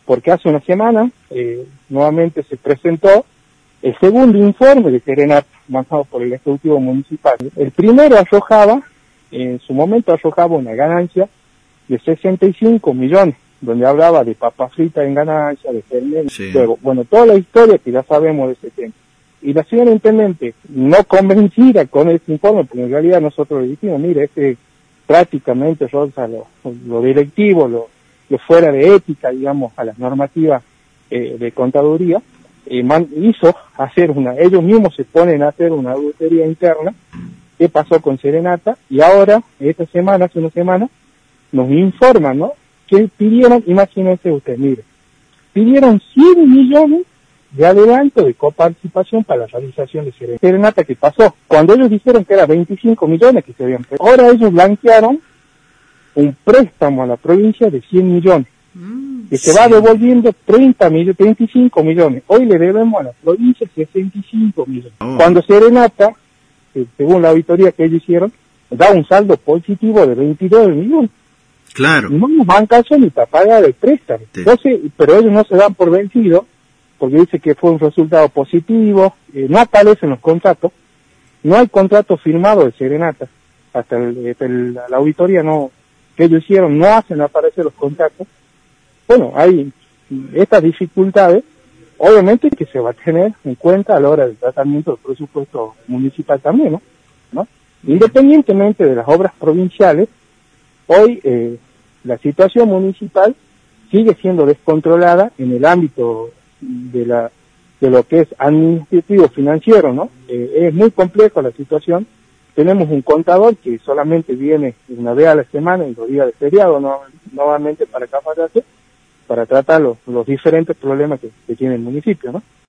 porque hace una semana nuevamente se presentó el segundo informe de Serenata manejado por el Ejecutivo Municipal. El primero en su momento arrojaba una ganancia de 65 millones, donde hablaba de papas fritas en ganancia, de fermentos, sí. Luego, bueno, toda la historia que ya sabemos de ese tema. Y la señora intendente, no convencida con este informe, porque en realidad nosotros le dijimos, mire, prácticamente roza lo directivo, lo fuera de ética, digamos, a las normativas de contaduría, ellos mismos se ponen a hacer una auditoría interna, qué pasó con Serenata, y ahora, hace una semana, nos informan, ¿no?, que pidieron, imagínense usted, mire, pidieron 100 millones de adelanto de coparticipación para la realización de Serenata. ¿Qué pasó? Cuando ellos dijeron que era 25 millones que se habían pedido, ahora ellos blanquearon un préstamo a la provincia de 100 millones, que se va devolviendo 25 millones. Hoy le debemos a la provincia 65 millones. Cuando Serenata, según la auditoría que ellos hicieron, da un saldo positivo de 22 millones. Claro. No nos dan caso ni para pagar el préstamo. Sí. Entonces, pero ellos no se dan por vencidos, porque dice que fue un resultado positivo, no aparecen los contratos, no hay contrato firmado de Serenata, hasta la auditoría que ellos hicieron no hacen aparecer los contratos. Bueno, hay estas dificultades, obviamente que se va a tener en cuenta a la hora del tratamiento del presupuesto municipal también, ¿no? Independientemente de las obras provinciales, hoy la situación municipal sigue siendo descontrolada en el ámbito de lo que es administrativo financiero, ¿no? Es muy complejo la situación. Tenemos un contador que solamente viene una vez a la semana, en los días de feriado, nuevamente para Cafayate, para tratar los diferentes problemas que tiene el municipio, ¿no?